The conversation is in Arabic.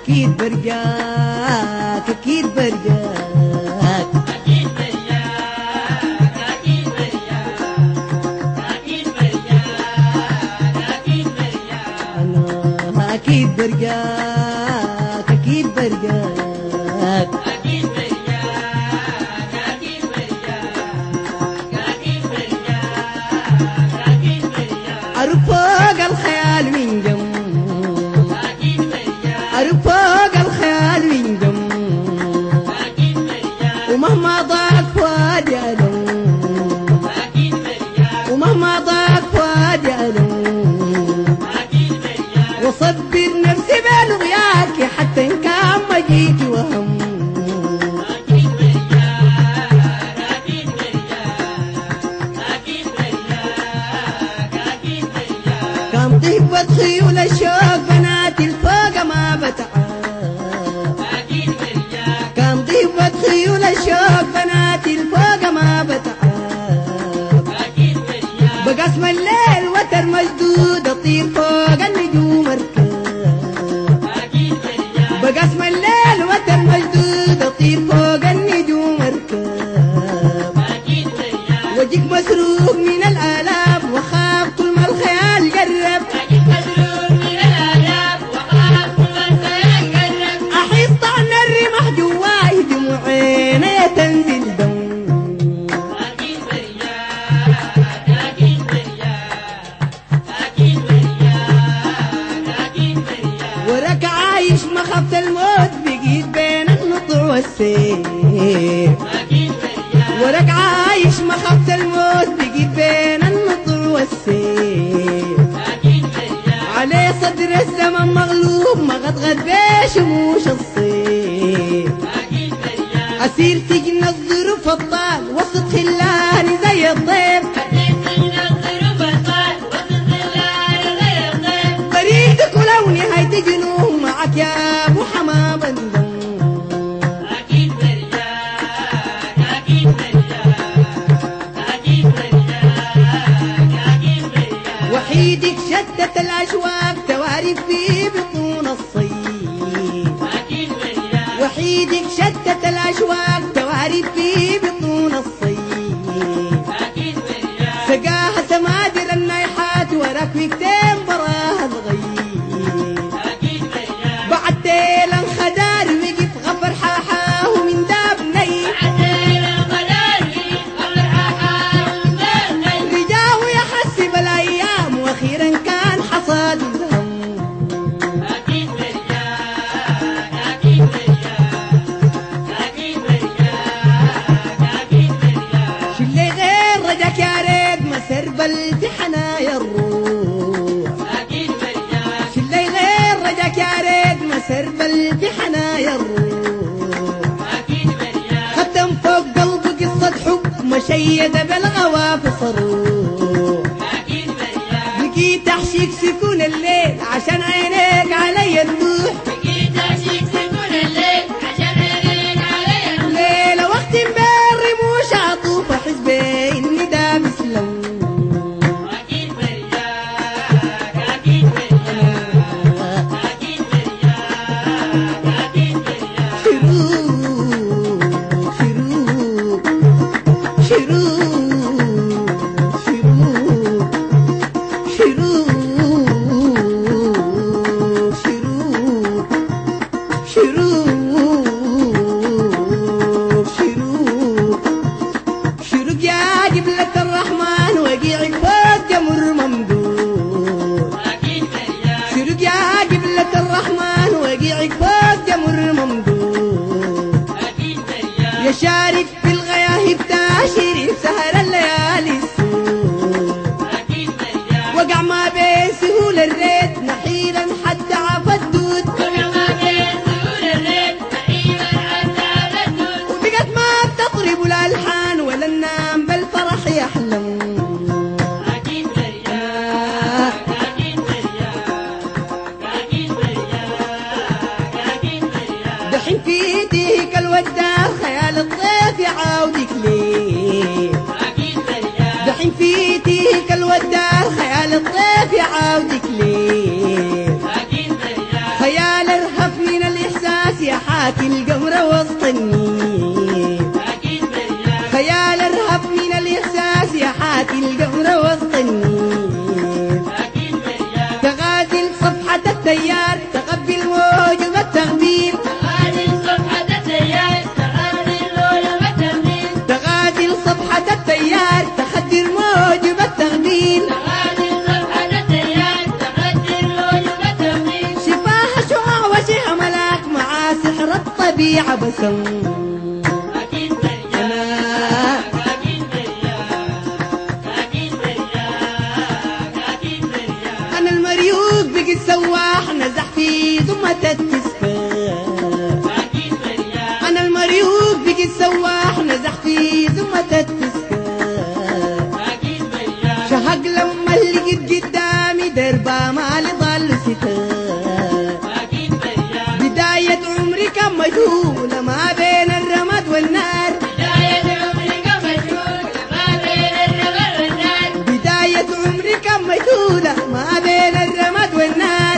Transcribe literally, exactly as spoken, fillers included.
أكيد برجاك أكيد برجاك أكيد برجاك أكيد برجاك أكيد برجاك أكيد برجاك أنا أكيد برجاك أكيد برجاك أكيد برجاك أكيد برجاك أكيد برجاك أكيد برجاك أروح فوق الخيال من جم أكيد برجاك أروح فوق الخيال من جم أكيد برجاك ومهما ضاق فؤادي ألوم أكيد برجاك ومهما ضاق فؤادي ألوم أكيد برجاك وصبر نفسي بلغياك حتى إن كان ما جيتي وهم أكيد برجاك أكيد برجاك أكيد برجاك أكيد برجاك كان طيبة خيول الشوق بنات الفوق ما بتعب أكيد برجاك كان طيبة خيول الشوق بنات الفوق ما بتعب أكيد برجاك بقسم الليل وتر مجدود أطير فوق النجوم أركب أكيد برجاك بقسم الليل وتر مجدود أطير فوق النجوم أركب أكيد برجاك وجهك مسروق من الآلام وخاف كل ما الخيال قرب أجيب مسرور من الآلاف وخاف كل الخيال قرب أحس طعن الرمح جواي دموع عيني تنزل دم أكيد برجاك أكيد برجاك أكيد برجاك أكيد برجاك ورك عايش مخافة الموت بقيت بين النطع والسيف أكيد برجاك ورك عايش مخافة الموت بقيت بين النطع والسيف أكيد برجاك علي صدر الزمن مغلوب مغطغط بشموش الصيف أكيد برجاك أسير سجن الظروف الطال وسط خلاني زي الضيف أسير سجن الظروف الطال وسط خلال غير ضيف بريدك ولو نهاية جنون معك يا أبو حمام الدم أكيد برجاك أكيد برجاك أكيد برجاك أكيد برجاك وحيدك شتت الأشواق تواري في بطون الصيف أكيد برجاك وحيدك شتت الأشواق تواري في بطون الصيف أكيد برجاك سقاها سمادر النايحات وراك وقتين براها الغيب أكيد برجاك بعد تيل الخدار وقف غفر حاحاه من داب ني عدل الغلالي قبل حاحة ومدلل رجاه يحسب الأيام وأخيرا كان حصاد الهم أكيد برجاك أكيد برجاك أكيد برجاك أكيد برجاك شلي غير رجاك يا ريت مسر بل في حنايا الروح أكيد برجاك شلي غير رجاك يا ريت مسر بل في حنايا الروح أكيد برجاك ختم فوق قلبه قصة حب مشيدة بالغوافي صاروخ أكيد برجاك لقيت أحشيك سكون الليل عشان عينيك علي تروح بقيت أشيك سكون الليل عشان عينيك علي ليلة وقت بين رموش عطوف أحس بإني دابس لون أكيد برجاك أكيد برجاك أكيد برجاك أكيد برجاك شروق شروق شروق شروق شروق شروق شروق شروق شروق يا جبلة الرحمن وقيعك فوق جمر ممدود أكيد برجاك شروق يا جبلة الرحمن وقيعك فوق جمر ممدود أكيد برجاك يا شارك في الغياهب تاشر سهر الليالي السود أكيد برجاك وقع ما بين سهول الريت نحيلا حتى عفى الدود وكما بين سهول الريت نحيلا حتى بدود وبقت ما تطرب الألحان ولا النام بالفرح يحلم أكيد برجاك أكيد برجاك أكيد برجاك أكيد برجاك دحين في ايديك الوداع خيال الطيف يعاودك ليه أكيد برجاك دحين في ايديك الوداع خيال الطيف يعاودك ليه التيار تقبل موجب التغبيل تغادل صفحة التيار تغادل موجب التغبيل تغادل صفحة التيار تخدر موجب التغبيل تغادل صفحة التيار تغادل موجب التغبيل شفاها شعاع وجه ملاك مع سحر الطبيعة بسم أكيد برياك أكيد برياك أكيد برياك أكيد برياك أنا المريوق بقي السواح نزح في ذمة التسكار أكيد برياك أنا المريوق بقي السواح نزح في ذمة التسكار أكيد برياك شهق لما لقيت قدامي دربة ما لضل ستار أكيد برياك بداية عمري كان مجهولة ما بين الرماد والنار بداية عمرك مجهول ما بين الرمل والنار بداية عمري كان مجهولة ما بين الرماد والنار